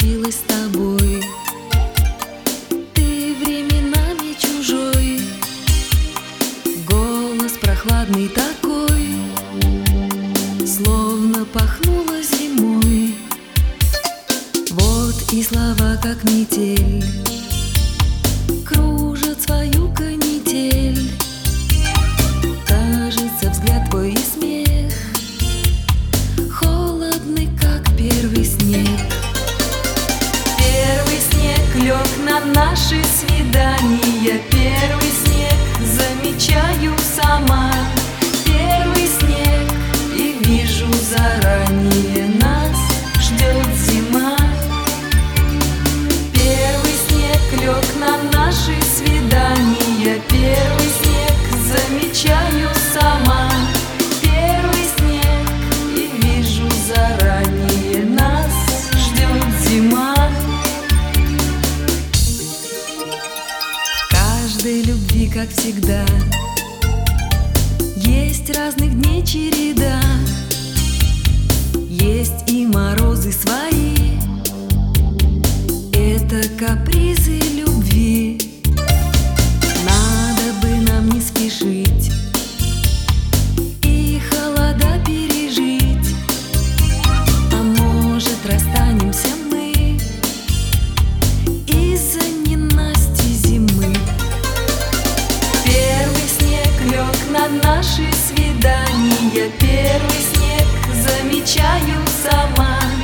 случилось с тобой? Ты временами чужой, голос прохладный такой, словно пахнуло зимой. Вот и слова, как метель, кружат свою канитель. Кажется, взгляд твой и смех холодный, как первый снег. Первый снег лег на наши свидания, первый снег замечаю сама. Первый снег, и вижу заранее, нас ждет зима. Первый снег лег на наши свидания, первый снег замечаю сама. Первый снег, и вижу заранее, нас ждет зима. В каждой любви, как всегда, есть разных дней череда, есть и морозы свои, это капризы любви. Надо бы нам не спешить и холода пережить, а может, расстанемся мы из-за ненасти зимы. Первый снег лег на наши свидания, первый снег замечаю сама.